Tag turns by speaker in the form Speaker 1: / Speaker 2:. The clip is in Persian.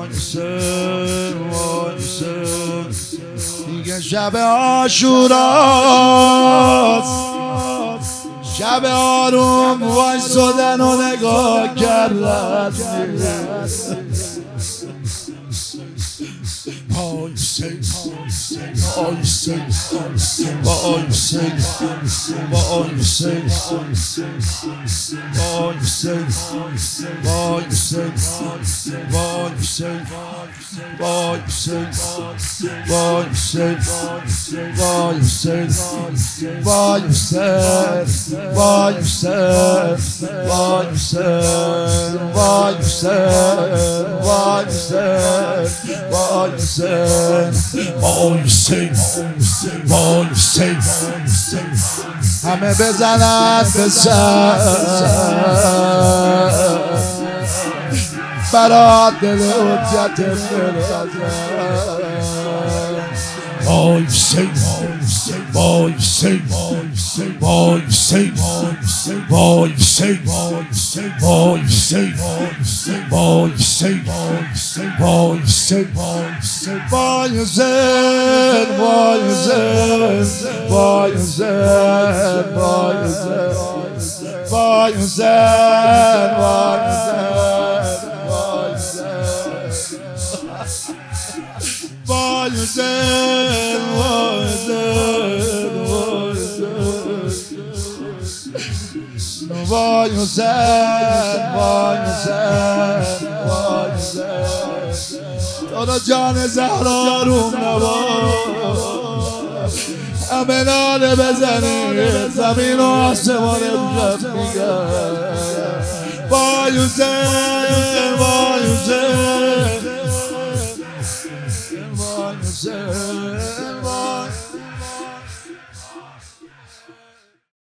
Speaker 1: دیگه شب عاشوراست، شب آروم وایسادن و نگاه کردن. همه بزنن به سر برات دل حجت وای حسین، وای حسین، وای حسین، وای حسین، وای حسین، وای حسین، وای حسین، وای حسین، وای حسین، وای حسین، وای حسین، وای وای حسین، وای حسین، وای حسین، وای حسین، تو را جان زهرا روم نباد، همه ناله بزنید زمین و آسمان امشب میگه وای حسین، وای حسین، وای حسین.